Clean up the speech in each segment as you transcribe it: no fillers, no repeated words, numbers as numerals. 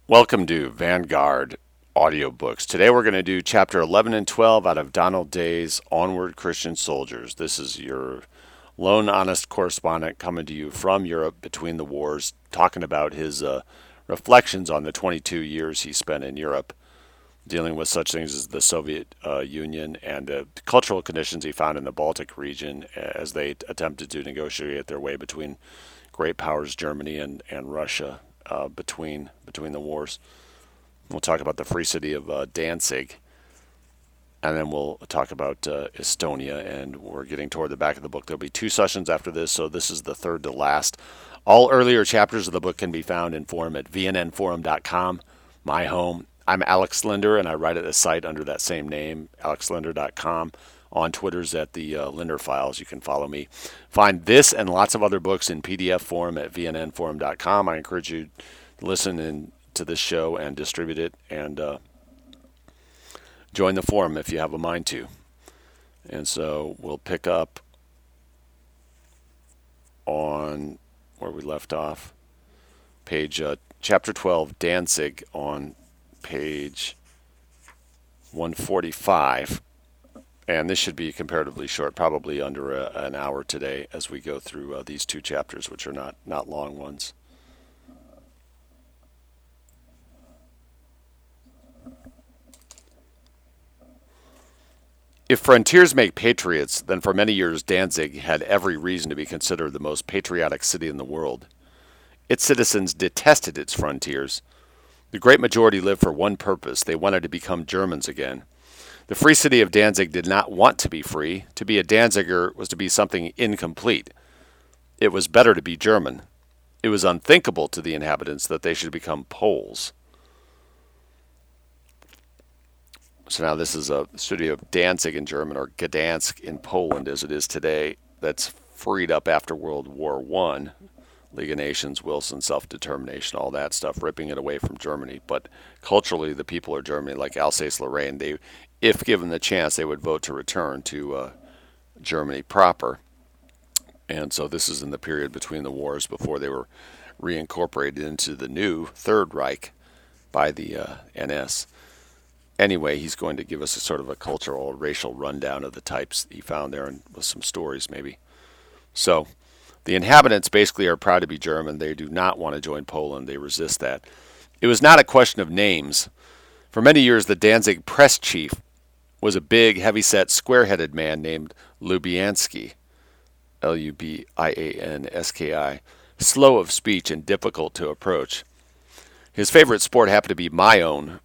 Welcome to Vanguard Audiobooks. Today we're going to do chapter 11 and 12 out of Donald Day's Onward Christian Soldiers. This is your lone honest correspondent coming to you from Europe between the wars, talking about his reflections on the 22 years he spent in Europe, dealing with such things as the Soviet Union and the cultural conditions he found in the Baltic region as they attempted to negotiate their way between great powers Germany and Russia between the wars. We'll talk about the free city of Danzig, and then we'll talk about Estonia, and we're getting toward the back of the book. There'll be two sessions after this, so this is the third to last. All earlier chapters of the book can be found in forum at vnnforum.com, my home. I'm Alex Linder, and I write at the site under that same name, alexlinder.com. On Twitter's at the Linder Files. You can follow me. Find this and lots of other books in PDF form at vnnforum.com. I encourage you to listen to this show and distribute it, and join the forum if you have a mind to. And so we'll pick up on where we left off. Chapter 12, Danzig, on page 145. And this should be comparatively short, probably under an hour today as we go through these two chapters, which are not long ones. If frontiers make patriots, then for many years Danzig had every reason to be considered the most patriotic city in the world. Its citizens detested its frontiers. The great majority lived for one purpose. They wanted to become Germans again. The free city of Danzig did not want to be free. To be a Danziger was to be something incomplete. It was better to be German. It was unthinkable to the inhabitants that they should become Poles. So now this is a city of Danzig in German, or Gdansk in Poland as it is today, that's freed up after World War I. League of Nations, Wilson, self-determination, all that stuff, ripping it away from Germany. But culturally, the people of Germany, like Alsace-Lorraine, if given the chance, they would vote to return to Germany proper. And so this is in the period between the wars before they were reincorporated into the new Third Reich by the NS. Anyway, he's going to give us a sort of a cultural, racial rundown of the types he found there, and with some stories maybe. So the inhabitants basically are proud to be German. They do not want to join Poland. They resist that. It was not a question of names. For many years, the Danzig press chief was a big, heavy-set, square-headed man named Lubianski, Lubianski, slow of speech and difficult to approach. His favorite sport happened to be my own.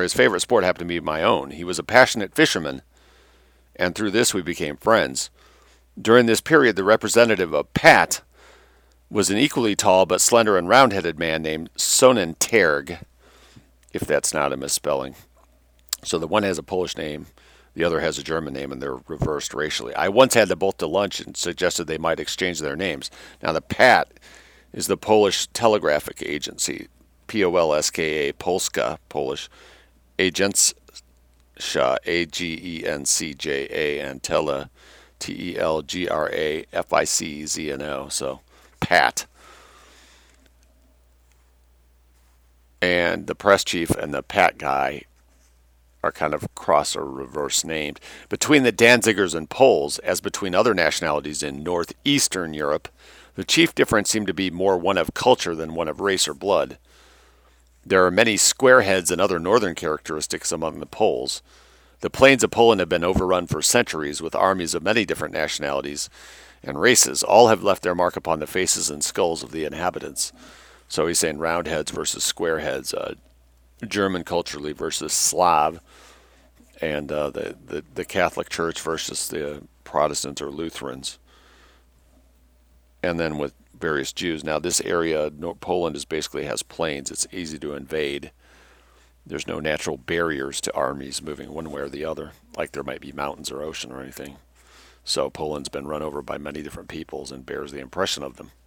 He was a passionate fisherman, and through this we became friends. During this period, the representative of Pat was an equally tall but slender and round-headed man named Sonnenterg, if that's not a misspelling. So the one has a Polish name, the other has a German name, and they're reversed racially. I once had them both to lunch and suggested they might exchange their names. Now the Pat is the Polish Telegraphic Agency, Polska, Polska, Polish, Agencja, Agencja, and Tele, Telgraficzno, so Pat. And the press chief and the Pat guy are kind of cross or reverse named. Between the Danzigers and Poles, as between other nationalities in northeastern Europe, the chief difference seemed to be more one of culture than one of race or blood. There are many squareheads and other northern characteristics among the Poles. The plains of Poland have been overrun for centuries with armies of many different nationalities and races. All have left their mark upon the faces and skulls of the inhabitants. So he's saying roundheads versus squareheads, German culturally versus Slav, and the Catholic Church versus the Protestants or Lutherans. And then with various Jews. Now this area, Poland, basically has plains. It's easy to invade. There's no natural barriers to armies moving one way or the other, like there might be mountains or ocean or anything. So Poland's been run over by many different peoples and bears the impression of them.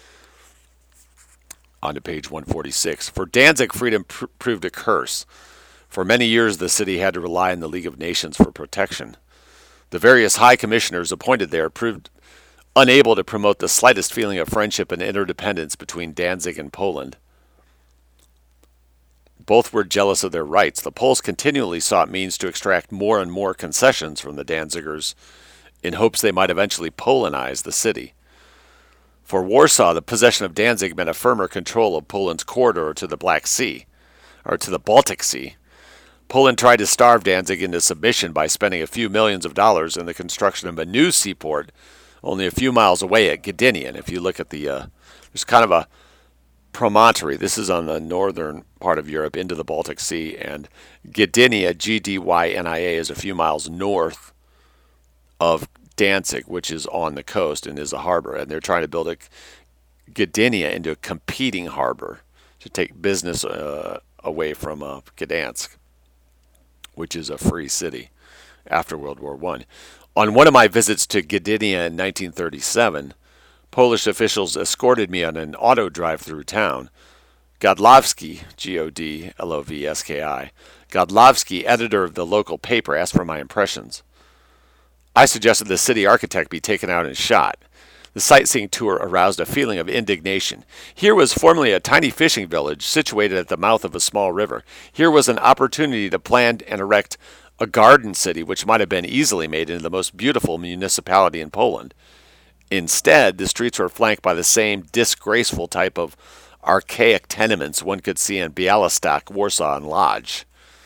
On to page 146. For Danzig, freedom proved a curse. For many years, the city had to rely on the League of Nations for protection. The various high commissioners appointed there proved unable to promote the slightest feeling of friendship and interdependence between Danzig and Poland. Both were jealous of their rights. The Poles continually sought means to extract more and more concessions from the Danzigers in hopes they might eventually Polonize the city. For Warsaw, the possession of Danzig meant a firmer control of Poland's corridor to the Black Sea, or to the Baltic Sea. Poland tried to starve Danzig into submission by spending a few millions of dollars in the construction of a new seaport only a few miles away at Gdynia. And if you look at there's kind of a promontory. This is on the northern part of Europe into the Baltic Sea, and Gdynia, Gdynia, is a few miles north of Danzig, which is on the coast and is a harbor. And they're trying to build Gdynia into a competing harbor to take business away from Gdansk, which is a free city after World War I. On one of my visits to Gdynia in 1937, Polish officials escorted me on an auto drive through town. Godlowski, Godlovski, Godlowski, editor of the local paper, asked for my impressions. I suggested the city architect be taken out and shot. The sightseeing tour aroused a feeling of indignation. Here was formerly a tiny fishing village situated at the mouth of a small river. Here was an opportunity to plan and erect a garden city which might have been easily made into the most beautiful municipality in Poland. Instead, the streets were flanked by the same disgraceful type of archaic tenements one could see in Białystok, Warsaw, and Lodz.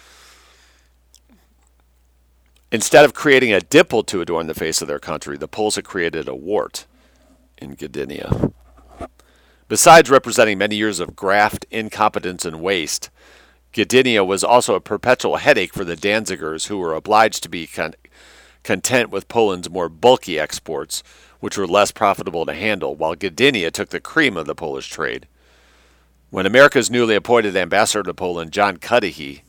Instead of creating a dimple to adorn the face of their country, the Poles had created a wart in Gdynia. Besides representing many years of graft, incompetence, and waste, Gdynia was also a perpetual headache for the Danzigers, who were obliged to be content with Poland's more bulky exports, which were less profitable to handle, while Gdynia took the cream of the Polish trade. When America's newly appointed ambassador to Poland, John Cudahy,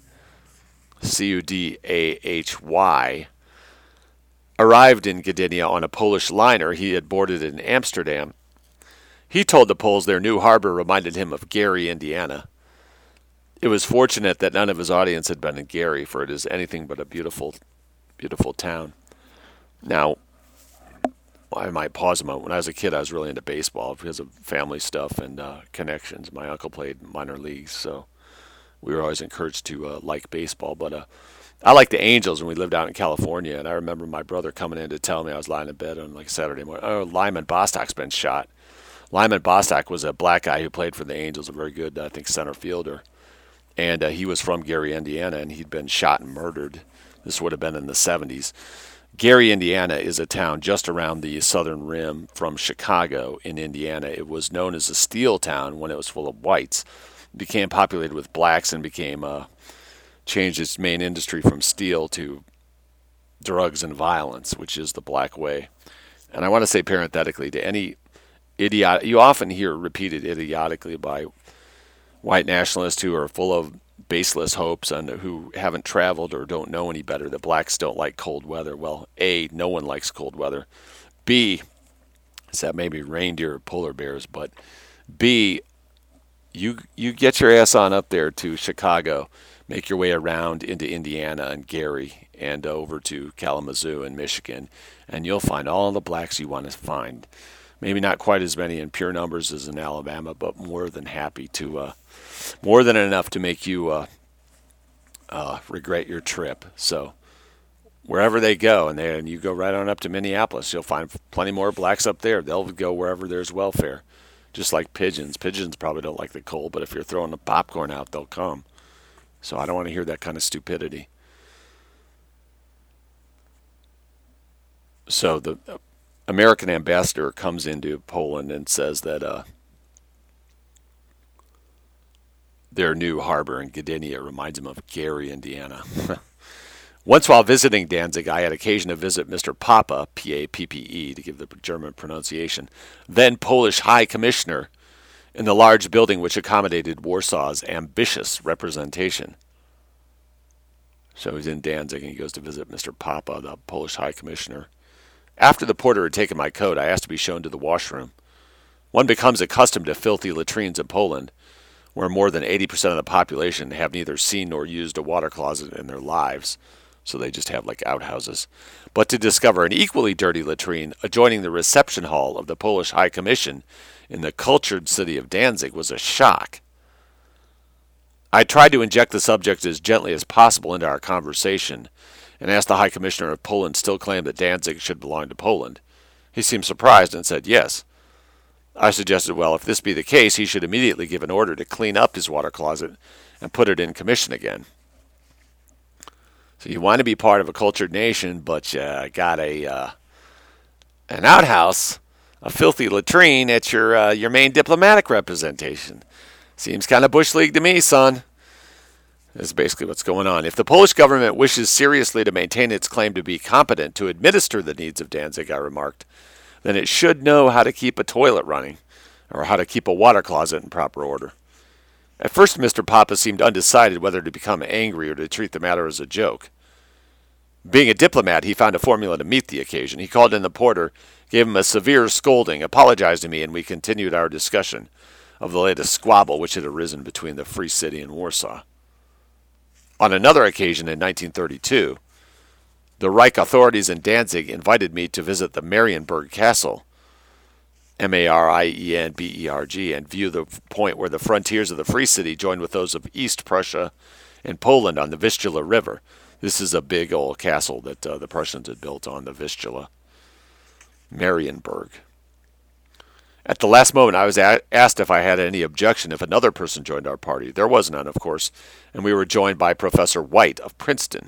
Cudahy, arrived in Gdynia on a Polish liner he had boarded in Amsterdam, he told the Poles their new harbor reminded him of Gary, Indiana. It was fortunate that none of his audience had been in Gary, for it is anything but a beautiful, beautiful town. Now, I might pause a moment. When I was a kid, I was really into baseball because of family stuff and connections. My uncle played minor leagues, so we were always encouraged to like baseball. But I liked the Angels when we lived out in California, and I remember my brother coming in to tell me, I was lying in bed on like Saturday morning, oh, Lyman Bostock's been shot. Lyman Bostock was a black guy who played for the Angels, a very good, I think, center fielder. And he was from Gary, Indiana, and he'd been shot and murdered. This would have been in the 70s. Gary, Indiana is a town just around the southern rim from Chicago in Indiana. It was known as a steel town when it was full of whites. It became populated with blacks and changed its main industry from steel to drugs and violence, which is the black way. And I want to say parenthetically to any idiot, you often hear repeated idiotically by white nationalists who are full of baseless hopes and who haven't traveled or don't know any better that blacks don't like cold weather. Well, A, no one likes cold weather. B, except maybe reindeer or polar bears, but B, you get your ass on up there to Chicago, make your way around into Indiana and Gary and over to Kalamazoo in Michigan, and you'll find all the blacks you want to find. Maybe not quite as many in pure numbers as in Alabama, but more than happy to, more than enough to make you regret your trip. So wherever they go, and you go right on up to Minneapolis, you'll find plenty more blacks up there. They'll go wherever there's welfare, just like pigeons. Pigeons probably don't like the cold, but if you're throwing the popcorn out, they'll come. So I don't want to hear that kind of stupidity. So the American ambassador comes into Poland and says that their new harbor in Gdynia reminds him of Gary, Indiana. Once while visiting Danzig, I had occasion to visit Mr. Pappe, P-A-P-P-E, to give the German pronunciation, then Polish High Commissioner, in the large building which accommodated Warsaw's ambitious representation. So he's in Danzig and he goes to visit Mr. Pappe, the Polish High Commissioner. After the porter had taken my coat, I asked to be shown to the washroom. One becomes accustomed to filthy latrines in Poland, where more than 80% of the population have neither seen nor used a water closet in their lives, so they just have like outhouses. But to discover an equally dirty latrine adjoining the reception hall of the Polish High Commission in the cultured city of Danzig was a shock. I tried to inject the subject as gently as possible into our conversation and asked the High Commissioner if Poland still claimed that Danzig should belong to Poland. He seemed surprised and said yes. I suggested, well, if this be the case, he should immediately give an order to clean up his water closet and put it in commission again. So you want to be part of a cultured nation, but you got an outhouse, a filthy latrine at your main diplomatic representation. Seems kind of bush league to me, son. This is basically what's going on. If the Polish government wishes seriously to maintain its claim to be competent to administer the needs of Danzig, I remarked, then it should know how to keep a toilet running or how to keep a water closet in proper order. At first, Mr. Papa seemed undecided whether to become angry or to treat the matter as a joke. Being a diplomat, he found a formula to meet the occasion. He called in the porter, gave him a severe scolding, apologized to me, and we continued our discussion of the latest squabble which had arisen between the Free City and Warsaw. On another occasion in 1932, the Reich authorities in Danzig invited me to visit the Marienburg Castle, Marienberg, and view the point where the frontiers of the Free City joined with those of East Prussia and Poland on the Vistula River. This is a big old castle that the Prussians had built on the Vistula. Marienburg. At the last moment, I was asked if I had any objection if another person joined our party. There was none, of course, and we were joined by Professor White of Princeton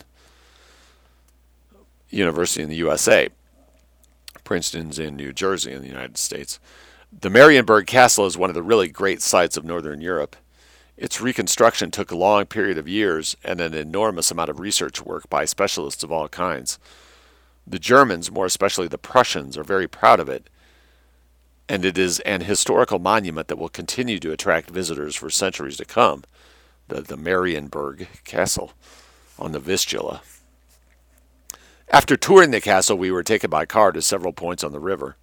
University in the USA. Princeton's in New Jersey in the United States. The Marienburg Castle is one of the really great sights of Northern Europe. Its reconstruction took a long period of years and an enormous amount of research work by specialists of all kinds. The Germans, more especially the Prussians, are very proud of it, and it is an historical monument that will continue to attract visitors for centuries to come, the Marienburg Castle on the Vistula. After touring the castle, we were taken by car to several points on the river.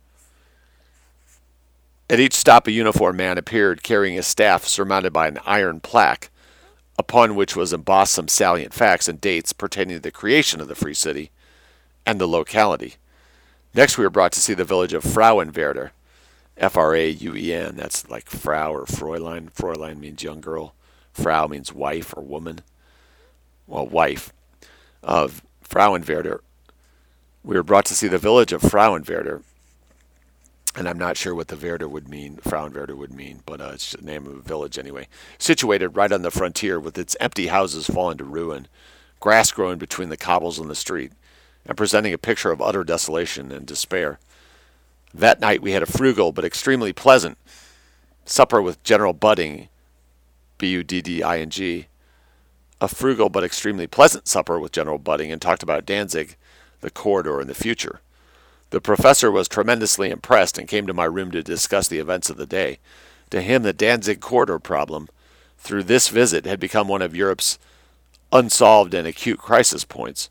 At each stop, a uniformed man appeared carrying a staff surmounted by an iron plaque, upon which was embossed some salient facts and dates pertaining to the creation of the Free City and the locality. Next, we were brought to see the village of Frauenwerder, Frauen, that's like Frau or Fräulein. Fräulein means young girl. Frau means wife or woman. Well, wife. Of Frauenwerder. We were brought to see the village of Frauenwerder, and I'm not sure what the Werder would mean, Frauenwerder would mean, but it's the name of a village anyway. Situated right on the frontier with its empty houses fallen to ruin, grass growing between the cobbles on the street, and presenting a picture of utter desolation and despair. That night we had a frugal but extremely pleasant supper with General Budding, Budding, a frugal but extremely pleasant supper with General Budding, and talked about Danzig, the corridor, and the future. The professor was tremendously impressed and came to my room to discuss the events of the day. To him, the Danzig corridor problem, through this visit, had become one of Europe's unsolved and acute crisis points.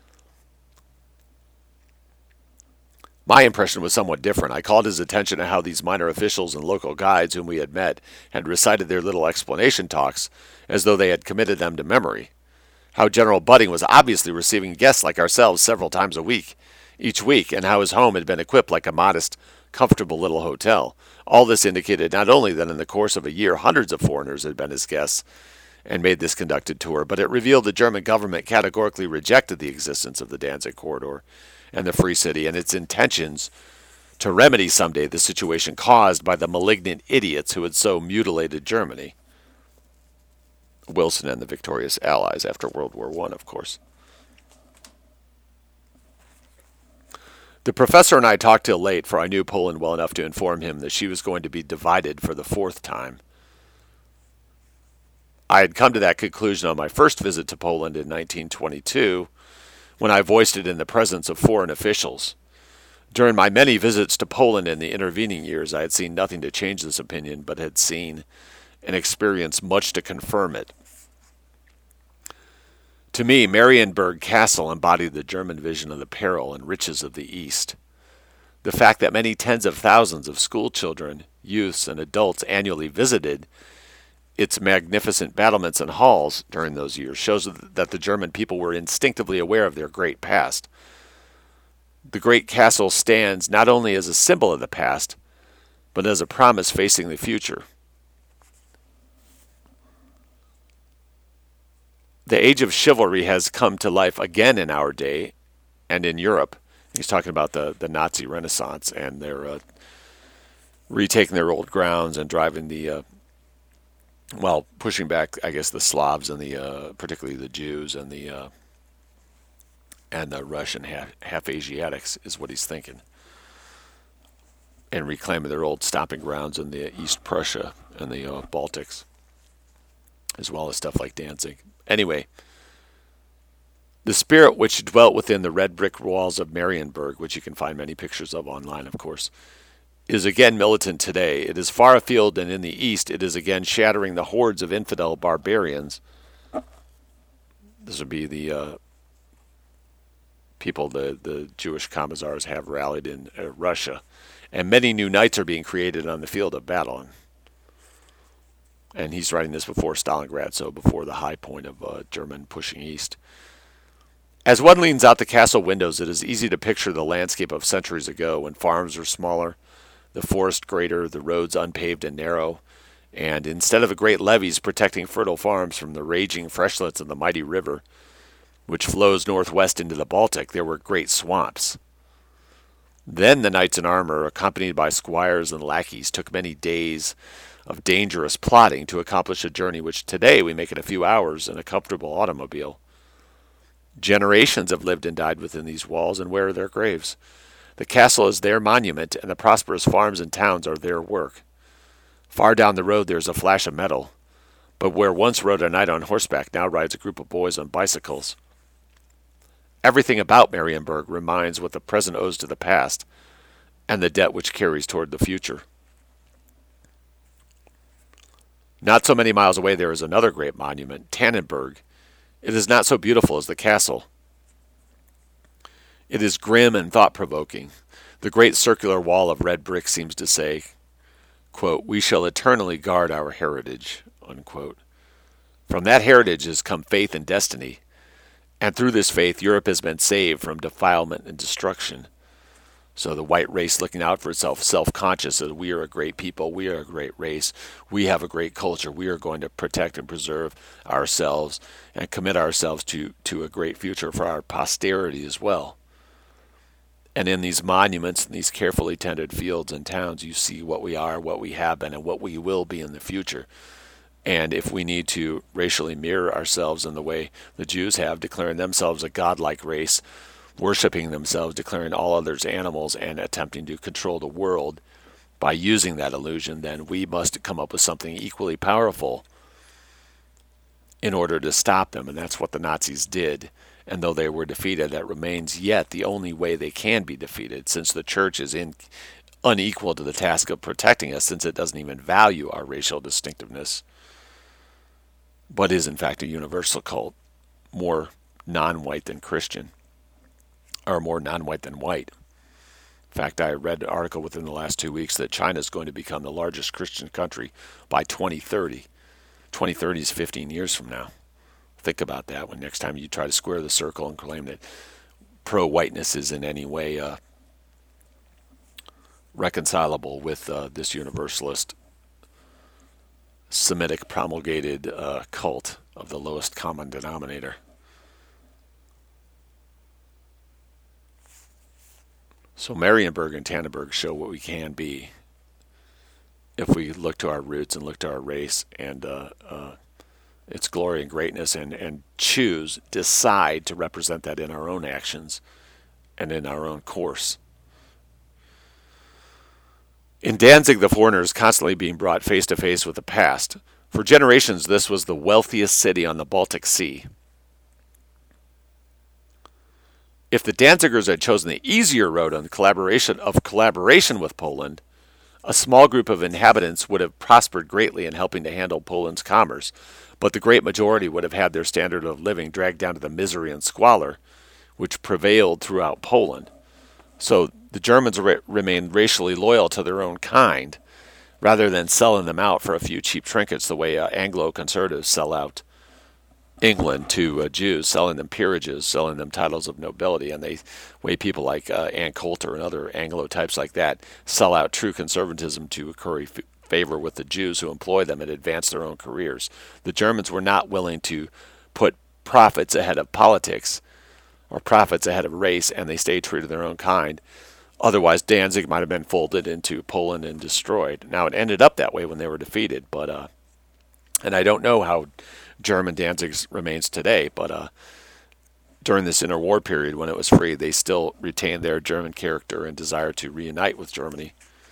My impression was somewhat different. I called his attention to how these minor officials and local guides whom we had met had recited their little explanation talks as though they had committed them to memory. How General Budding was obviously receiving guests like ourselves several times each week, and how his home had been equipped like a modest, comfortable little hotel. All this indicated not only that in the course of a year hundreds of foreigners had been his guests and made this conducted tour, but it revealed the German government categorically rejected the existence of the Danzig corridor and the Free City and its intentions to remedy someday the situation caused by the malignant idiots who had so mutilated Germany. Wilson and the victorious Allies after World War I, of course. The professor and I talked till late, for I knew Poland well enough to inform him that she was going to be divided for the fourth time. I had come to that conclusion on my first visit to Poland in 1922, when I voiced it in the presence of foreign officials. During my many visits to Poland in the intervening years, I had seen nothing to change this opinion, but had seen and experienced much to confirm it. To me, Marienburg Castle embodied the German vision of the peril and riches of the East. The fact that many tens of thousands of school children, youths, and adults annually visited its magnificent battlements and halls during those years shows that the German people were instinctively aware of their great past. The great castle stands not only as a symbol of the past, but as a promise facing the future. The age of chivalry has come to life again in our day and in Europe. He's talking about the Nazi Renaissance, and they're retaking their old grounds and driving pushing back, I guess, the Slavs and particularly the Jews and the Russian half Asiatics is what he's thinking, and reclaiming their old stomping grounds in the East Prussia and the Baltics, as well as stuff like Danzig. Anyway, the spirit which dwelt within the red brick walls of Marienburg, which you can find many pictures of online, of course, is again militant today. It is far afield, and in the east it is again shattering the hordes of infidel barbarians. This would be the people the Jewish commissars have rallied in Russia. And many new knights are being created on the field of battle. And he's writing this before Stalingrad, so before the high point of German pushing east. As one leans out the castle windows, it is easy to picture the landscape of centuries ago, when farms were smaller, the forest greater, the roads unpaved and narrow, and instead of the great levees protecting fertile farms from the raging freshlets of the mighty river, which flows northwest into the Baltic, there were great swamps. Then the knights in armor, accompanied by squires and lackeys, took many days of dangerous plotting to accomplish a journey which today we make in a few hours in a comfortable automobile. Generations have lived and died within these walls, and where are their graves? The castle is their monument, and the prosperous farms and towns are their work. Far down the road there is a flash of metal, but where once rode a knight on horseback, now rides a group of boys on bicycles. Everything about Marienburg reminds what the present owes to the past, and the debt which carries toward the future. Not so many miles away there is another great monument, Tannenberg. It is not so beautiful as the castle. It is grim and thought-provoking. The great circular wall of red brick seems to say, quote, "We shall eternally guard our heritage," unquote. From that heritage has come faith and destiny, and through this faith Europe has been saved from defilement and destruction. So the white race looking out for itself, self-conscious that we are a great people, we are a great race, we have a great culture, we are going to protect and preserve ourselves and commit ourselves to a great future for our posterity as well. And in these monuments, in these carefully tended fields and towns, you see what we are, what we have been, and what we will be in the future. And if we need to racially mirror ourselves in the way the Jews have, declaring themselves a godlike race, worshiping themselves, declaring all others animals, and attempting to control the world by using that illusion, then we must come up with something equally powerful in order to stop them. And that's what the Nazis did. And though they were defeated, that remains yet the only way they can be defeated, since the church is unequal to the task of protecting us, since it doesn't even value our racial distinctiveness, but is in fact a universal cult, more non-white than Christian, or more non-white than white. In fact, I read an article within the last 2 weeks that China is going to become the largest Christian country by 2030. 2030 is 15 years from now. Think about that when next time you try to square the circle and claim that pro-whiteness is in any way reconcilable with this universalist Semitic promulgated cult of the lowest common denominator. So Marienburg and Tannenberg show what we can be if we look to our roots and look to our race and its glory and greatness, and decide to represent that in our own actions and in our own course. In Danzig, the foreigner is constantly being brought face to face with the past. For generations, this was the wealthiest city on the Baltic Sea. If the Danzigers had chosen the easier road on collaboration with Poland, a small group of inhabitants would have prospered greatly in helping to handle Poland's commerce, but the great majority would have had their standard of living dragged down to the misery and squalor which prevailed throughout Poland. So the Germans remained racially loyal to their own kind, rather than selling them out for a few cheap trinkets the way Anglo-conservatives sell out England to Jews, selling them peerages, selling them titles of nobility, and the way people like Ann Coulter and other Anglo types like that sell out true conservatism to curry favor with the Jews who employ them and advance their own careers. The Germans were not willing to put profits ahead of politics, or profits ahead of race, and they stayed true to their own kind. Otherwise, Danzig might have been folded into Poland and destroyed. Now, it ended up that way when they were defeated, but and I don't know how German Danzig remains today, but during this interwar period when it was free, they still retained their German character and desire to reunite with Germany.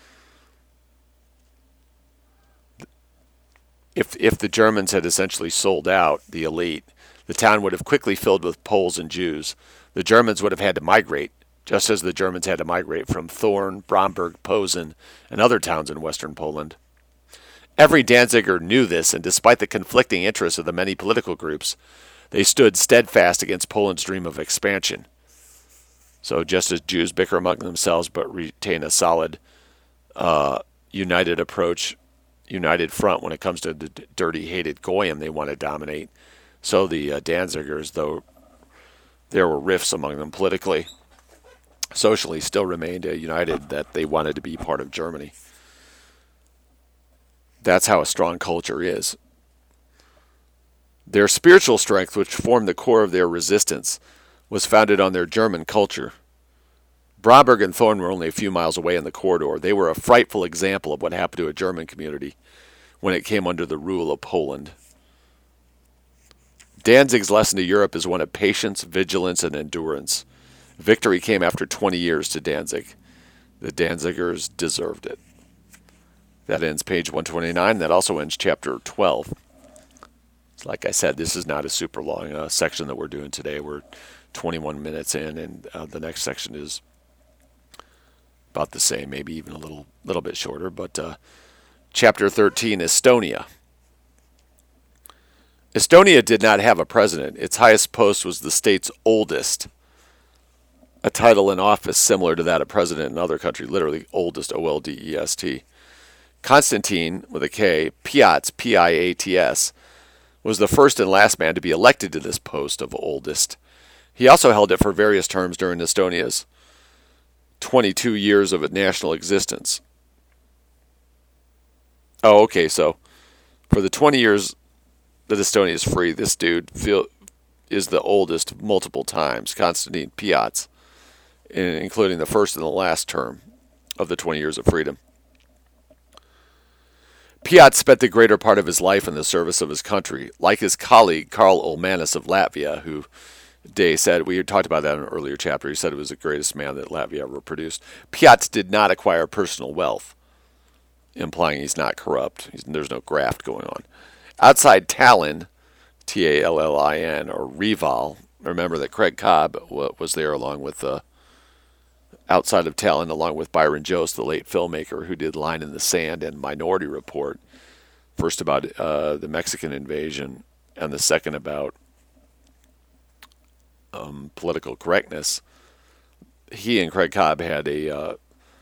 If the Germans had essentially sold out the elite, the town would have quickly filled with Poles and Jews. The Germans would have had to migrate, just as the Germans had to migrate from Thorn, Bromberg, Posen, and other towns in western Poland. Every Danziger knew this, and despite the conflicting interests of the many political groups, they stood steadfast against Poland's dream of expansion. So just as Jews bicker among themselves but retain a solid, united approach, united front when it comes to the dirty, hated Goyim they want to dominate, so the Danzigers, though there were rifts among them politically, socially, still remained united that they wanted to be part of Germany. That's how a strong culture is. Their spiritual strength, which formed the core of their resistance, was founded on their German culture. Bromberg and Thorn were only a few miles away in the corridor. They were a frightful example of what happened to a German community when it came under the rule of Poland. Danzig's lesson to Europe is one of patience, vigilance, and endurance. Victory came after 20 years to Danzig. The Danzigers deserved it. That ends page 129. That also ends chapter 12. Like I said, this is not a super long section that we're doing today. We're 21 minutes in, and the next section is about the same, maybe even a little bit shorter. But chapter 13, Estonia. Estonia did not have a president. Its highest post was the state's oldest, a title in office similar to that of president in other countries, literally oldest, O-L-D-E-S-T. Konstantin, with a K, Piats, P-I-A-T-S, was the first and last man to be elected to this post of oldest. He also held it for various terms during Estonia's 22 years of national existence. Oh, okay, so for the 20 years that Estonia is free, this dude is the oldest multiple times, Konstantin Piats, including the first and the last term of the 20 years of freedom. Piats spent the greater part of his life in the service of his country, like his colleague Karl Ulmanis of Latvia, who Day said, we had talked about that in an earlier chapter, he said it was the greatest man that Latvia ever produced. Piats did not acquire personal wealth, implying he's not corrupt. There's no graft going on. Outside Tallinn, T-A-L-L-I-N, or Reval, remember that Craig Cobb was there along with outside of Tallinn, along with Byron Jost, the late filmmaker who did Line in the Sand and Minority Report, first about the Mexican invasion, and the second about political correctness. He and Craig Cobb had a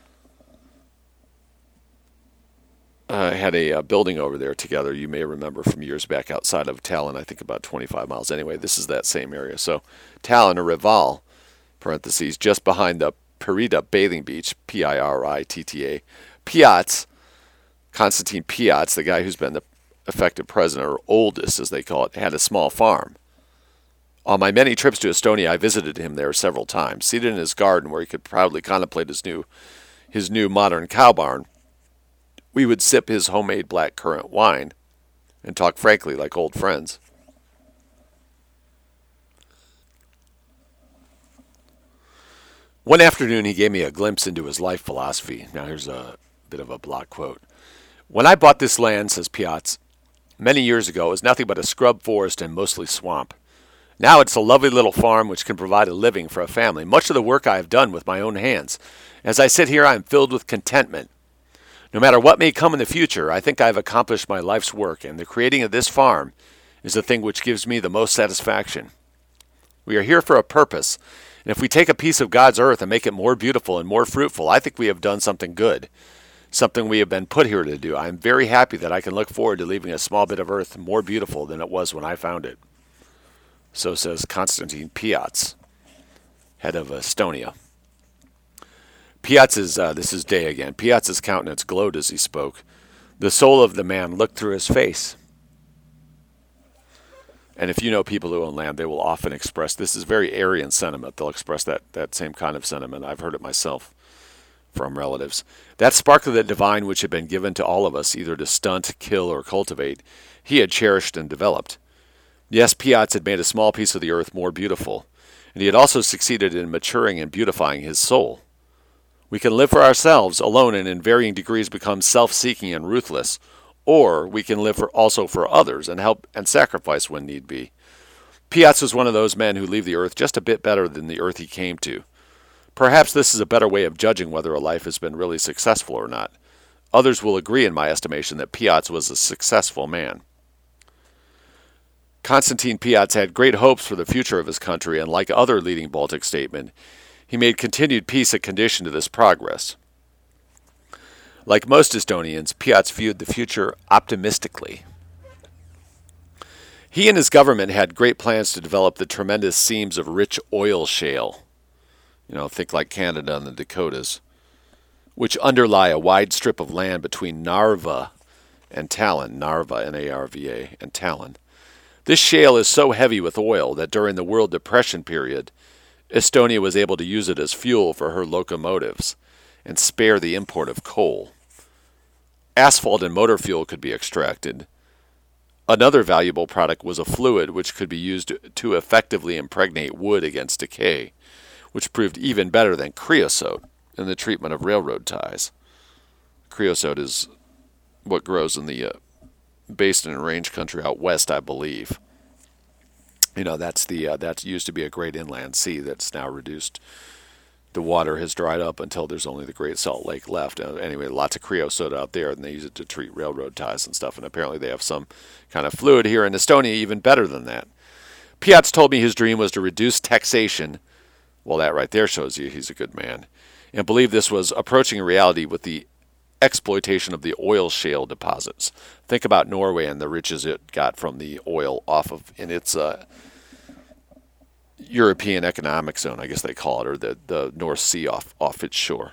building over there together. You may remember from years back outside of Tallinn, I think about 25 miles. Anyway, this is that same area. So Tallinn, or Reval, parentheses, just behind the Pirita Bathing Beach, P-I-R-I-T-T-A. Piats, Konstantin Piats, the guy who's been the effective president, or oldest as they call it, had a small farm. On my many trips to Estonia, I visited him there several times. Seated in his garden where he could proudly contemplate his new modern cow barn, we would sip his homemade black currant wine and talk frankly like old friends. One afternoon, he gave me a glimpse into his life philosophy. Now, here's a bit of a block quote. When I bought this land, says Piats, many years ago, it was nothing but a scrub forest and mostly swamp. Now it's a lovely little farm which can provide a living for a family. Much of the work I have done with my own hands. As I sit here, I am filled with contentment. No matter what may come in the future, I think I have accomplished my life's work, and the creating of this farm is the thing which gives me the most satisfaction. We are here for a purpose, and if we take a piece of God's earth and make it more beautiful and more fruitful, I think we have done something good, something we have been put here to do. I am very happy that I can look forward to leaving a small bit of earth more beautiful than it was when I found it. So says Konstantin Piats, head of Estonia. Piats's, this is Day again, Piats's countenance glowed as he spoke. The soul of the man looked through his face. And if you know people who own land, they will often express this is very Aryan sentiment. They'll express that same kind of sentiment. I've heard it myself from relatives. That spark of the divine which had been given to all of us, either to stunt, kill, or cultivate, he had cherished and developed. Yes, Piatz had made a small piece of the earth more beautiful, and he had also succeeded in maturing and beautifying his soul. We can live for ourselves alone and in varying degrees become self-seeking and ruthless, or we can live also for others and help and sacrifice when need be. Piatz was one of those men who leave the earth just a bit better than the earth he came to. Perhaps this is a better way of judging whether a life has been really successful or not. Others will agree in my estimation that Piatz was a successful man. Constantine Piatz had great hopes for the future of his country, and like other leading Baltic statesmen, he made continued peace a condition to this progress. Like most Estonians, Piatz viewed the future optimistically. He and his government had great plans to develop the tremendous seams of rich oil shale. Think like Canada and the Dakotas, which underlie a wide strip of land between Narva and Tallinn, Narva, N-A-R-V-A, and Tallinn. This shale is so heavy with oil that during the World Depression period, Estonia was able to use it as fuel for her locomotives and spare the import of coal. Asphalt and motor fuel could be extracted. Another valuable product was a fluid which could be used to effectively impregnate wood against decay, which proved even better than creosote in the treatment of railroad ties. Creosote is what grows in the Basin and Range country out west, I believe. That's used to be a great inland sea that's now reduced. The water has dried up until there's only the Great Salt Lake left. Anyway, lots of creosote out there, and they use it to treat railroad ties and stuff. And apparently they have some kind of fluid here in Estonia even better than that. Piatz told me his dream was to reduce taxation. Well, that right there shows you he's a good man. And believed this was approaching reality with the exploitation of the oil shale deposits. Think about Norway and the riches it got from the oil off of in its European economic zone, I guess they call it, or the North Sea off its shore.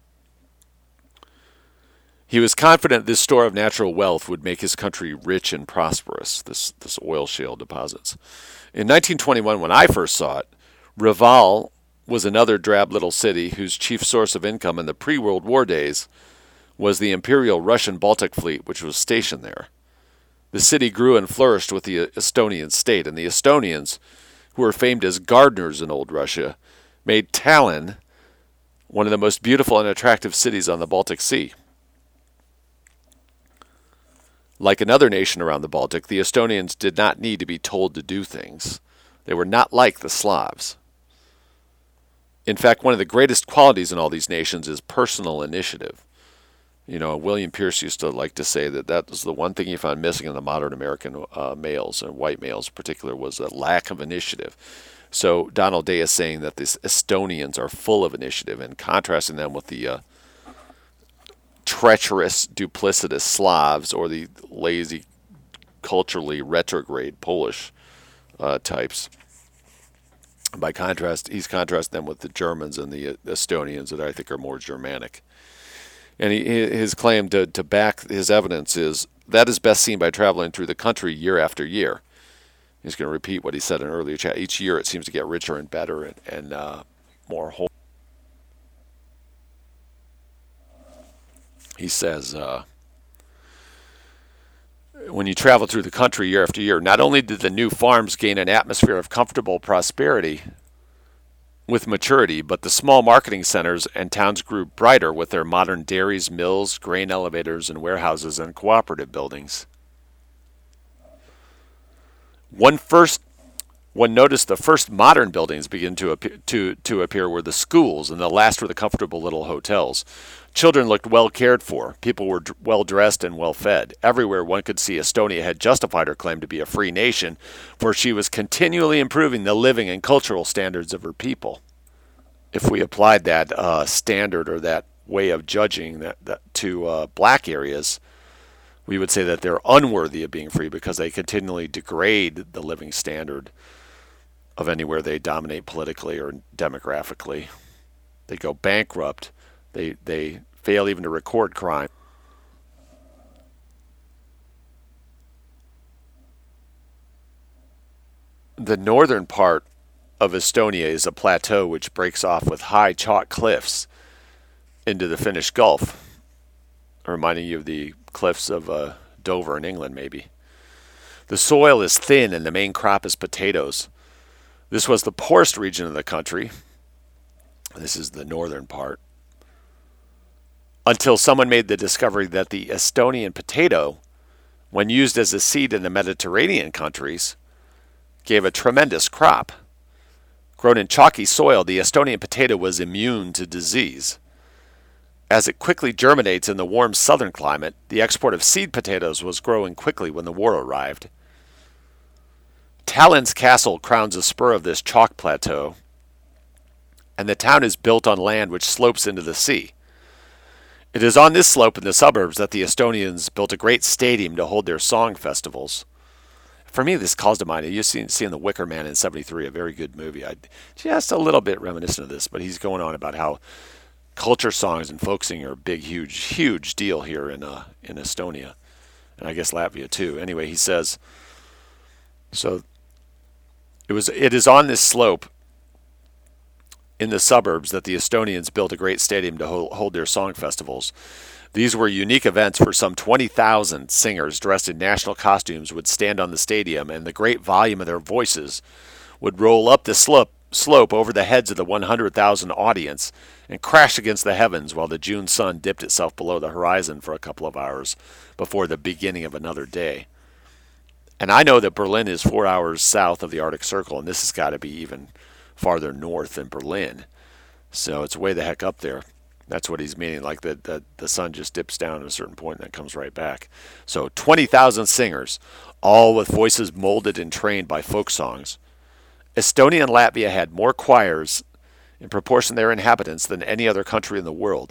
He was confident this store of natural wealth would make his country rich and prosperous, this oil shale deposits. In 1921, when I first saw it, Reval was another drab little city whose chief source of income in the pre-World War days was the Imperial Russian Baltic Fleet, which was stationed there. The city grew and flourished with the Estonian state, and the Estonians, who were famed as gardeners in old Russia, made Tallinn one of the most beautiful and attractive cities on the Baltic Sea. Like another nation around the Baltic, the Estonians did not need to be told to do things. They were not like the Slavs. In fact, one of the greatest qualities in all these nations is personal initiative. William Pierce used to like to say that was the one thing he found missing in the modern American males, and white males in particular, was a lack of initiative. So Donald Day is saying that the Estonians are full of initiative, and contrasting them with the treacherous, duplicitous Slavs or the lazy, culturally retrograde Polish types. By contrast, he's contrasting them with the Germans and the Estonians that I think are more Germanic. And his claim to back his evidence is that is best seen by traveling through the country year after year. He's going to repeat what he said in an earlier chat. Each year it seems to get richer and better and more whole. He says, when you travel through the country year after year, not only did the new farms gain an atmosphere of comfortable prosperity with maturity, but the small marketing centers and towns grew brighter with their modern dairies, mills, grain elevators, and warehouses and cooperative buildings. One noticed the first modern buildings begin to appear were the schools, and the last were the comfortable little hotels. Children looked well cared for. People were well dressed and well fed. Everywhere one could see Estonia had justified her claim to be a free nation, for she was continually improving the living and cultural standards of her people. If we applied that standard or that way of judging that to black areas, we would say that they're unworthy of being free because they continually degrade the living standard of anywhere they dominate politically or demographically. They go bankrupt. They fail even to record crime. The northern part of Estonia is a plateau which breaks off with high chalk cliffs into the Finnish Gulf, reminding you of the cliffs of Dover in England, maybe. The soil is thin and the main crop is potatoes. This was the poorest region of the country. This is the northern part. Until someone made the discovery that the Estonian potato, when used as a seed in the Mediterranean countries, gave a tremendous crop. Grown in chalky soil, the Estonian potato was immune to disease. As it quickly germinates in the warm southern climate, the export of seed potatoes was growing quickly when the war arrived. Tallinn's castle crowns a spur of this chalk plateau, and the town is built on land which slopes into the sea. It is on this slope in the suburbs that the Estonians built a great stadium to hold their song festivals. For me, this calls to mind, you've seen The Wicker Man in '73, a very good movie. Just a little bit reminiscent of this, but he's going on about how culture songs and folk singing are a big, huge deal here in Estonia, and I guess Latvia too. Anyway, he says, so it is on this slope in the suburbs that the Estonians built a great stadium to hold their song festivals. These were unique events for some 20,000 singers dressed in national costumes would stand on the stadium, and the great volume of their voices would roll up the slope over the heads of the 100,000 audience and crash against the heavens while the June sun dipped itself below the horizon for a couple of hours before the beginning of another day. And I know that Berlin is 4 hours south of the Arctic Circle, and this has got to be even farther north than Berlin. So it's way the heck up there. That's what he's meaning, like the sun just dips down at a certain point and then comes right back. So 20,000 singers, all with voices molded and trained by folk songs. Estonia and Latvia had more choirs in proportion to their inhabitants than any other country in the world.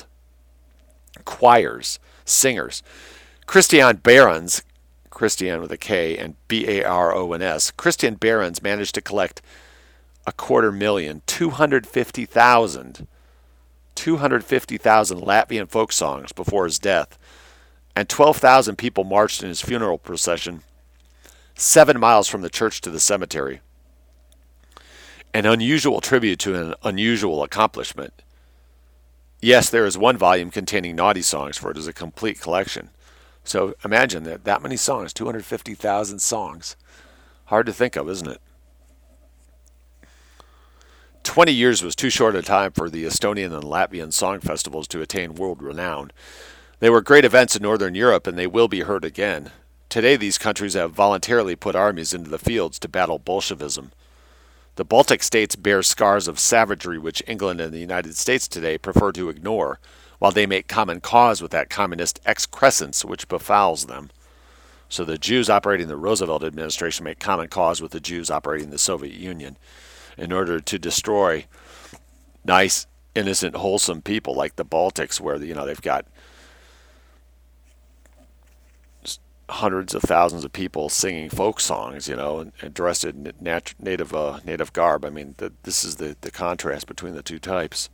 Choirs, singers. Christian Barons, Christian with a K and Barons, Christian Barons managed to collect 250,000 Latvian folk songs before his death, and 12,000 people marched in his funeral procession 7 miles from the church to the cemetery. An unusual tribute to an unusual accomplishment. Yes, there is one volume containing naughty songs, for it is a complete collection. So imagine that many songs, 250,000 songs. Hard to think of, isn't it? 20 years was too short a time for the Estonian and Latvian song festivals to attain world renown. They were great events in Northern Europe, and they will be heard again. Today, these countries have voluntarily put armies into the fields to battle Bolshevism. The Baltic states bear scars of savagery which England and the United States today prefer to ignore, while they make common cause with that communist excrescence which befouls them. So the Jews operating the Roosevelt administration make common cause with the Jews operating the Soviet Union in order to destroy nice, innocent, wholesome people like the Baltics, where they've got hundreds of thousands of people singing folk songs, and dressed in native garb. I mean, this is the contrast between the two types.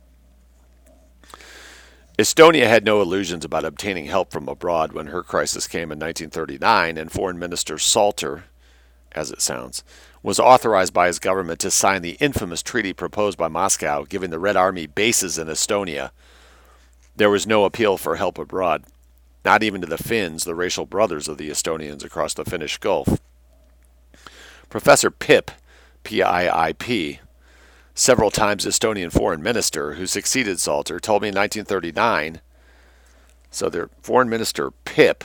Estonia had no illusions about obtaining help from abroad when her crisis came in 1939, and Foreign Minister Salter, as it sounds, was authorized by his government to sign the infamous treaty proposed by Moscow, giving the Red Army bases in Estonia. There was no appeal for help abroad, not even to the Finns, the racial brothers of the Estonians across the Finnish Gulf. Professor Pip, P-I-I-P, several times Estonian foreign minister who succeeded Salter, told me in 1939, so their foreign minister Pip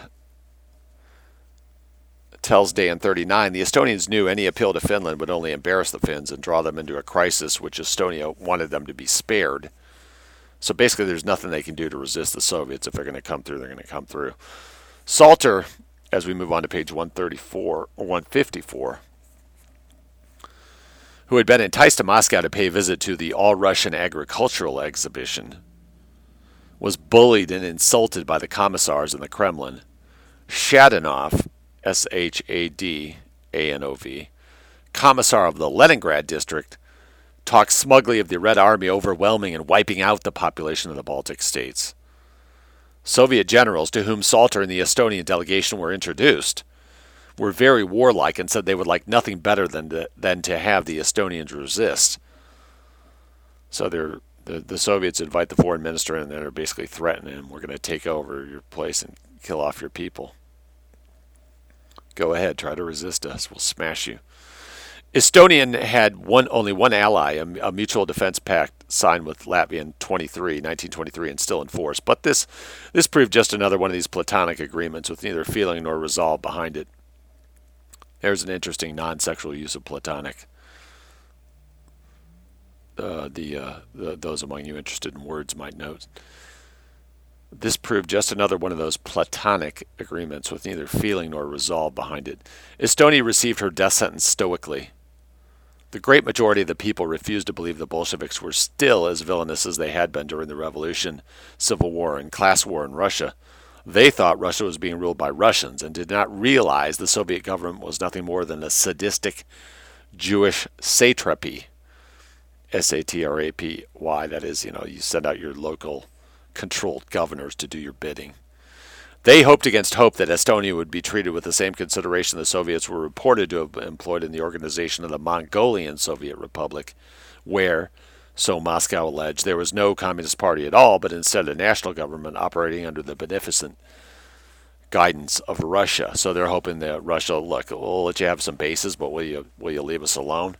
tells Day in 39, the Estonians knew any appeal to Finland would only embarrass the Finns and draw them into a crisis which Estonia wanted them to be spared. So basically there's nothing they can do to resist the Soviets. If they're going to come through, they're going to come through. Salter, as we move on to page 134 or 154, who had been enticed to Moscow to pay a visit to the All-Russian Agricultural Exhibition, was bullied and insulted by the commissars in the Kremlin. Shadonov, S-H-A-D-A-N-O-V, commissar of the Leningrad district, talked smugly of the Red Army overwhelming and wiping out the population of the Baltic states. Soviet generals to whom Salter and the Estonian delegation were introduced were very warlike and said they would like nothing better than to have the Estonians resist. So the Soviets invite the foreign minister in, and they're basically threatening him, we're going to take over your place and kill off your people. Go ahead, try to resist us, we'll smash you. Estonia had only one ally, a mutual defense pact signed with Latvia in 1923, and still in force. But this proved just another one of these platonic agreements with neither feeling nor resolve behind it. There's an interesting non-sexual use of platonic. Those among you interested in words might note. This proved just another one of those platonic agreements with neither feeling nor resolve behind it. Estonia received her death sentence stoically. The great majority of the people refused to believe the Bolsheviks were still as villainous as they had been during the Revolution, Civil War, and Class War in Russia. They thought Russia was being ruled by Russians and did not realize the Soviet government was nothing more than a sadistic Jewish satrapy. S-A-T-R-A-P-Y, that is, you send out your local controlled governors to do your bidding. They hoped against hope that Estonia would be treated with the same consideration the Soviets were reported to have employed in the organization of the Mongolian Soviet Republic, where, so Moscow alleged, there was no communist party at all, but instead a national government operating under the beneficent guidance of Russia. So they're hoping that Russia, look, we'll let you have some bases, but will you leave us alone?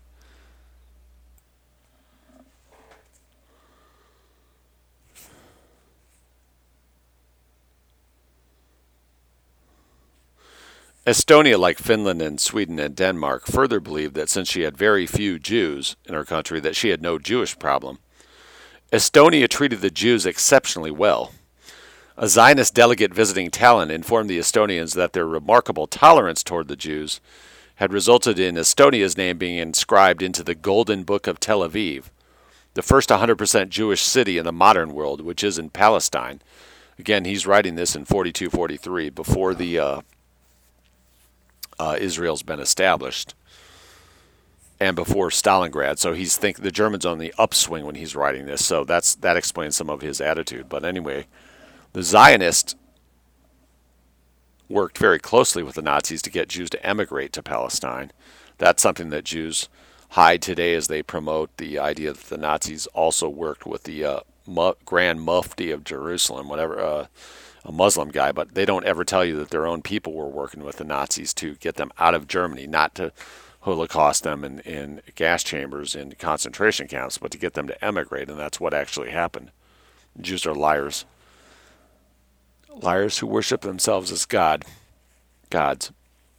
Estonia, like Finland and Sweden and Denmark, further believed that since she had very few Jews in her country, that she had no Jewish problem. Estonia treated the Jews exceptionally well. A Zionist delegate visiting Tallinn informed the Estonians that their remarkable tolerance toward the Jews had resulted in Estonia's name being inscribed into the Golden Book of Tel Aviv, the first 100% Jewish city in the modern world, which is in Palestine. Again, he's writing this in 42-43, before the Israel's been established, and before Stalingrad. So the Germans on the upswing when he's writing this. So that explains some of his attitude. But anyway, the Zionists worked very closely with the Nazis to get Jews to emigrate to Palestine. That's something that Jews hide today, as they promote the idea that the Nazis also worked with the Grand Mufti of Jerusalem, whatever. A Muslim guy, but they don't ever tell you that their own people were working with the Nazis to get them out of Germany, not to Holocaust them in gas chambers in concentration camps, but to get them to emigrate, and that's what actually happened. Jews are liars. Liars who worship themselves as gods.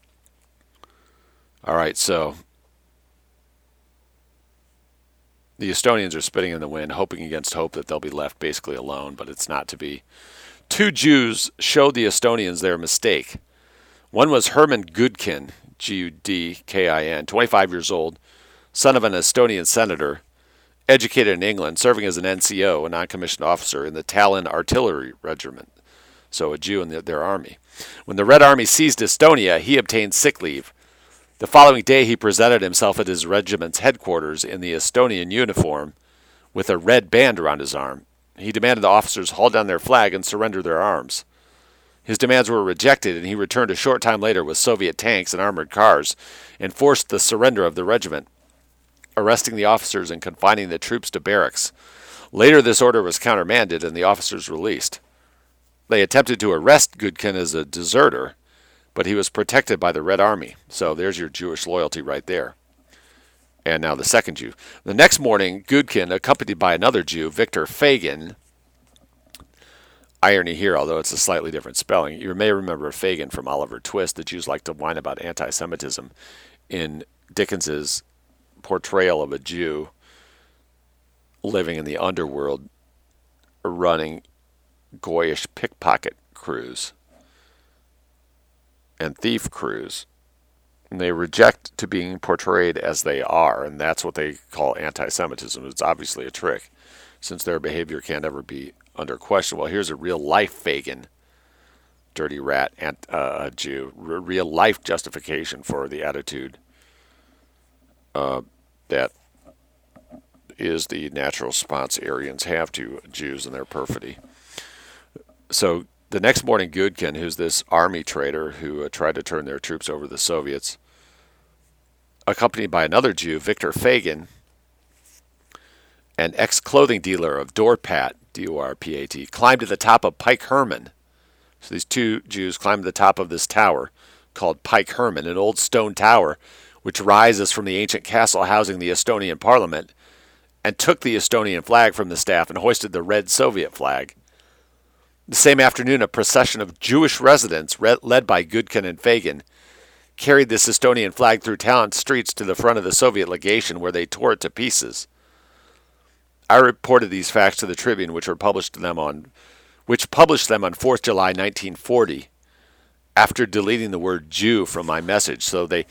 All right, so the Estonians are spitting in the wind, hoping against hope that they'll be left basically alone, but it's not to be. 2 Jews showed the Estonians their mistake. One was Herman Gudkin, Gudkin, 25 years old, son of an Estonian senator, educated in England, serving as an NCO, a non-commissioned officer, in the Tallinn Artillery Regiment, so a Jew in their army. When the Red Army seized Estonia, he obtained sick leave. The following day, he presented himself at his regiment's headquarters in the Estonian uniform with a red band around his arm. He demanded the officers haul down their flag and surrender their arms. His demands were rejected, and he returned a short time later with Soviet tanks and armored cars and forced the surrender of the regiment, arresting the officers and confining the troops to barracks. Later, this order was countermanded, and the officers released. They attempted to arrest Gudkin as a deserter, but he was protected by the Red Army. So there's your Jewish loyalty right there. And now the second Jew. The next morning, Gudkin, accompanied by another Jew, Victor Fagin, irony here, although it's a slightly different spelling. You may remember Fagin from Oliver Twist. The Jews like to whine about anti-Semitism in Dickens's portrayal of a Jew living in the underworld, running Goyish pickpocket crews and thief crews. And they reject to being portrayed as they are, and that's what they call anti-Semitism. It's obviously a trick, since their behavior can't ever be under question. Well, here's a real-life Fagin, dirty rat, Jew, real-life justification for the attitude that is the natural response Aryans have to Jews and their perfidy. So The next morning, Gudkin, who's this army traitor who tried to turn their troops over to the Soviets, accompanied by another Jew, Victor Fagin, an ex-clothing dealer of Dorpat, D-O-R-P-A-T, climbed to the top of Pike Herman. So these two Jews climbed to the top of this tower called Pike Herman, an old stone tower which rises from the ancient castle housing the Estonian parliament, and took the Estonian flag from the staff and hoisted the red Soviet flag. The same afternoon, a procession of Jewish residents, led by Gudkin and Fagin, carried this Estonian flag through town streets to the front of the Soviet legation, where they tore it to pieces. I reported these facts to the Tribune, which published them on 4th July 1940, after deleting the word Jew from my message. So a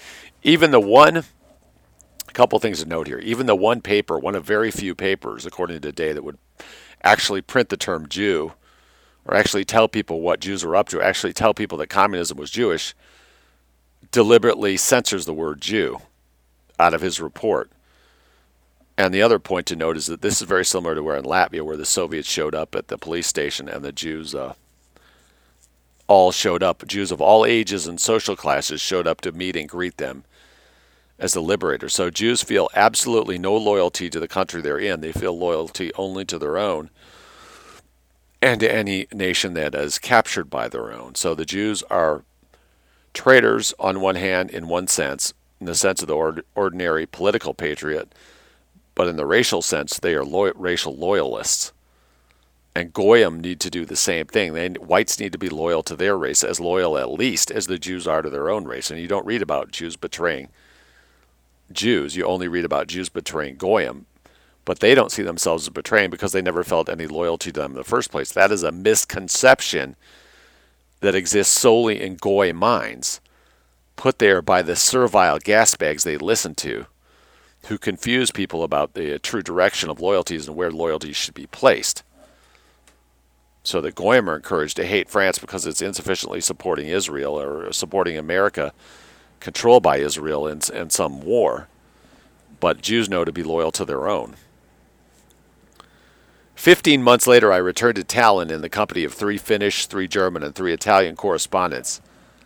couple things to note here. Even the one paper, one of very few papers, according to Today, that would actually print the term Jew, or actually tell people what Jews are up to, actually tell people that communism was Jewish, deliberately censors the word Jew out of his report. And the other point to note is that this is very similar to where in Latvia, where the Soviets showed up at the police station and the Jews all showed up. Jews of all ages and social classes showed up to meet and greet them as the liberators. So Jews feel absolutely no loyalty to the country they're in. They feel loyalty only to their own and to any nation that is captured by their own. So the Jews are traitors on one hand, in one sense, in the sense of the ordinary political patriot, but in the racial sense, they are racial loyalists. And Goyim need to do the same thing. Whites need to be loyal to their race, as loyal at least as the Jews are to their own race. And you don't read about Jews betraying Jews. You only read about Jews betraying Goyim. But they don't see themselves as betraying because they never felt any loyalty to them in the first place. That is a misconception that exists solely in Goy minds, put there by the servile gasbags they listen to, who confuse people about the true direction of loyalties and where loyalties should be placed. So the Goyim are encouraged to hate France because it's insufficiently supporting Israel or supporting America controlled by Israel in some war. But Jews know to be loyal to their own. 15 months later, I returned to Tallinn in the company of 3 Finnish, 3 German, and 3 Italian correspondents.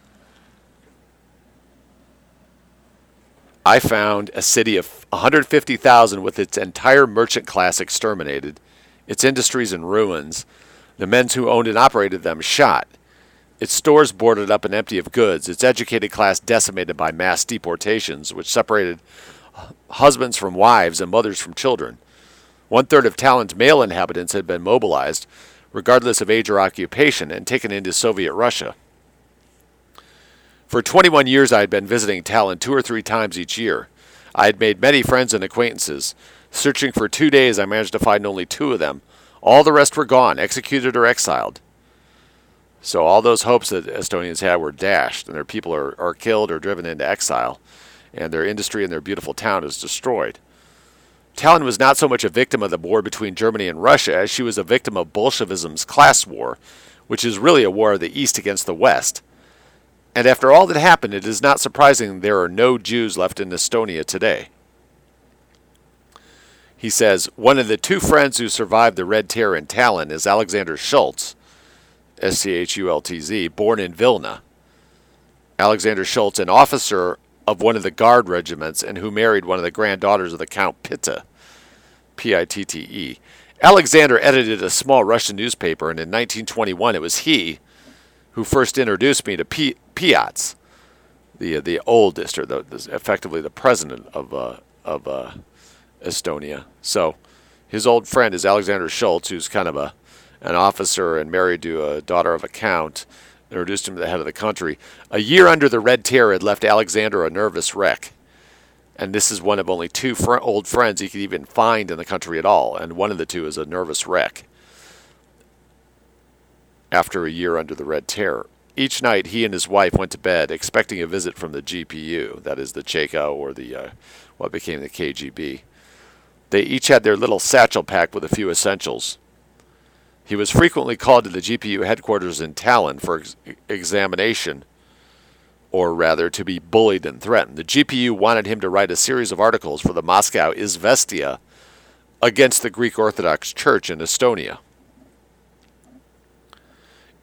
I found a city of 150,000 with its entire merchant class exterminated, its industries in ruins, the men who owned and operated them shot, its stores boarded up and empty of goods, its educated class decimated by mass deportations, which separated husbands from wives and mothers from children. 1/3 of Tallinn's male inhabitants had been mobilized, regardless of age or occupation, and taken into Soviet Russia. For 21 years I had been visiting Tallinn 2 or 3 times each year. I had made many friends and acquaintances. Searching for 2 days, I managed to find only 2 of them. All the rest were gone, executed or exiled. So all those hopes that Estonians had were dashed, and their people are killed or driven into exile, and their industry and their beautiful town is destroyed. Tallinn was not so much a victim of the war between Germany and Russia as she was a victim of Bolshevism's class war, which is really a war of the East against the West. And after all that happened, it is not surprising there are no Jews left in Estonia today. He says, one of the 2 friends who survived the Red Terror in Tallinn is Alexander Schultz, S-C-H-U-L-T-Z, born in Vilna. Alexander Schultz, an officer of one of the Guard regiments and who married one of the granddaughters of the Count Pitte, P-I-T-T-E. Alexander edited a small Russian newspaper, and in 1921 it was he who first introduced me to Piats, the oldest, or effectively the president of Estonia. So his old friend is Alexander Schultz, who's kind of an officer and married to a daughter of a count, introduced him to the head of the country. A year under the Red Terror had left Alexander a nervous wreck. And this is one of only 2 old friends he could even find in the country at all. And one of the 2 is a nervous wreck after a year under the Red Terror. Each night he and his wife went to bed expecting a visit from the GPU, that is the Cheka, or the what became the KGB. They each had their little satchel packed with a few essentials. He was frequently called to the GPU headquarters in Tallinn for examination, or rather to be bullied and threatened. The GPU wanted him to write a series of articles for the Moscow Izvestia against the Greek Orthodox Church in Estonia.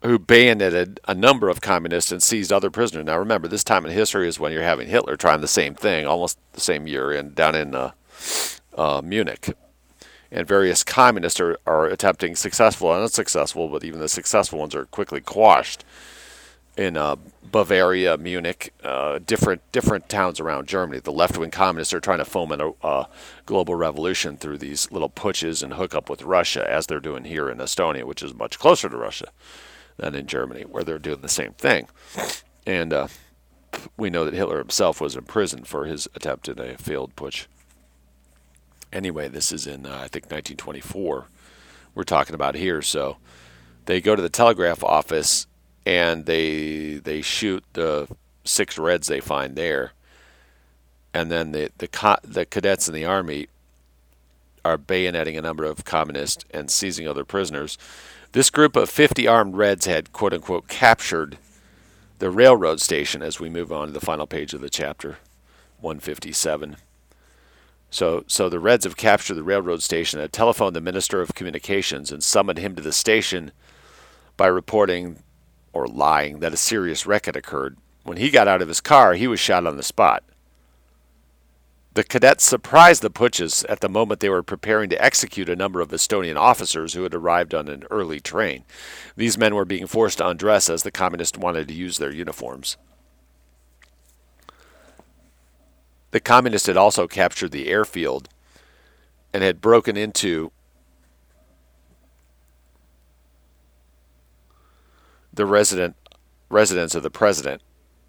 who bayoneted a number of communists and seized other prisoners. Now remember, this time in history is when you're having Hitler trying the same thing, almost the same year, down in Munich. And various communists are attempting, successful and unsuccessful, but even the successful ones are quickly quashed in Bavaria, Munich, different towns around Germany. The left-wing communists are trying to foment a global revolution through these little putsches and hook up with Russia, as they're doing here in Estonia, which is much closer to Russia than in Germany, where they're doing the same thing. And we know that Hitler himself was imprisoned for his attempt at a failed putsch. Anyway, this is in, I think, 1924 we're talking about here. So they go to the telegraph office and they shoot the 6 Reds they find there. And then the cadets in the army are bayoneting a number of communists and seizing other prisoners. This group of 50 armed Reds had, quote-unquote, captured the railroad station, as we move on to the final page of the chapter, 157. So the Reds have captured the railroad station and telephoned the Minister of Communications and summoned him to the station by reporting, or lying, that a serious wreck had occurred. When he got out of his car, he was shot on the spot. The cadets surprised the putschists at the moment they were preparing to execute a number of Estonian officers who had arrived on an early train. These men were being forced to undress as the communists wanted to use their uniforms. The communists had also captured the airfield and had broken into the residence of the president.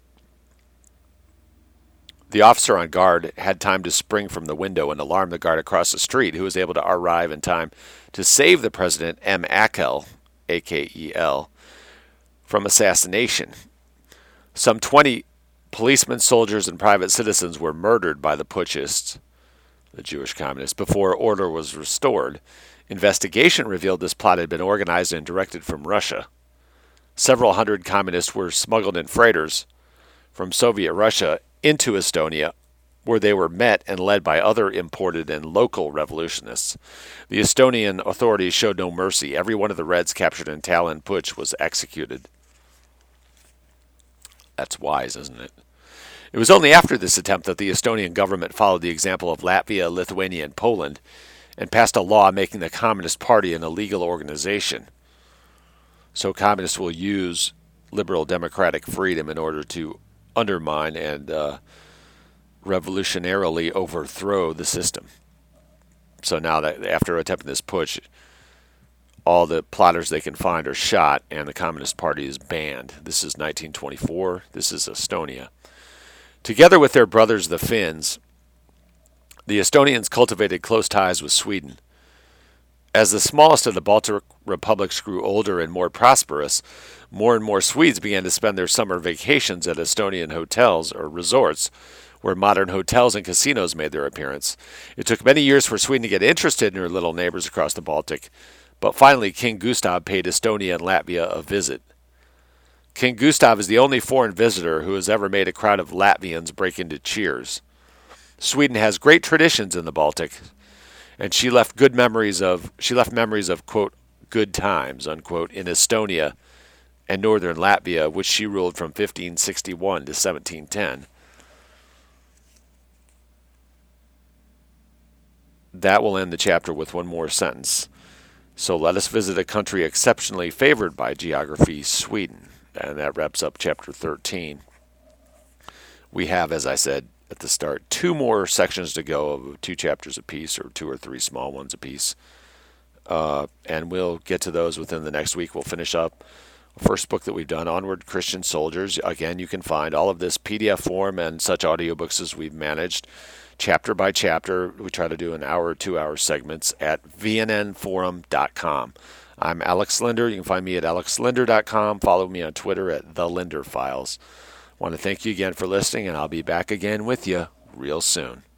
The officer on guard had time to spring from the window and alarm the guard across the street, who was able to arrive in time to save the president, M. Akel, A-K-E-L, from assassination. Some 20 policemen, soldiers, and private citizens were murdered by the putschists, the Jewish communists, before order was restored. Investigation revealed this plot had been organized and directed from Russia. Several hundred communists were smuggled in freighters from Soviet Russia into Estonia, where they were met and led by other imported and local revolutionists. The Estonian authorities showed no mercy. Every one of the Reds captured in Tallinn Putsch was executed. That's wise, isn't it? It was only after this attempt that the Estonian government followed the example of Latvia, Lithuania, and Poland and passed a law making the Communist Party an illegal organization. So communists will use liberal democratic freedom in order to undermine and revolutionarily overthrow the system. So now that after attempting this putsch, all the plotters they can find are shot and the Communist Party is banned. This is 1924. This is Estonia. Together with their brothers, the Finns, the Estonians cultivated close ties with Sweden. As the smallest of the Baltic republics grew older and more prosperous, more and more Swedes began to spend their summer vacations at Estonian hotels or resorts, where modern hotels and casinos made their appearance. It took many years for Sweden to get interested in her little neighbors across the Baltic, but finally King Gustav paid Estonia and Latvia a visit. King Gustav is the only foreign visitor who has ever made a crowd of Latvians break into cheers. Sweden has great traditions in the Baltic, and she left memories of, quote, good times, unquote, in Estonia and northern Latvia, which she ruled from 1561 to 1710. That will end the chapter with one more sentence. So let us visit a country exceptionally favored by geography, Sweden. And that wraps up chapter 13. We have, as I said at the start, 2 more sections to go of 2 chapters apiece, or 2 or 3 small ones apiece. And we'll get to those within the next week. We'll finish up the first book that we've done, Onward Christian Soldiers. Again, you can find all of this PDF form and such audiobooks as we've managed, chapter by chapter. We try to do an hour or 2 hour segments at vnnforum.com. I'm Alex Linder. You can find me at alexlinder.com. Follow me on Twitter at The Linder Files. I want to thank you again for listening, and I'll be back again with you real soon.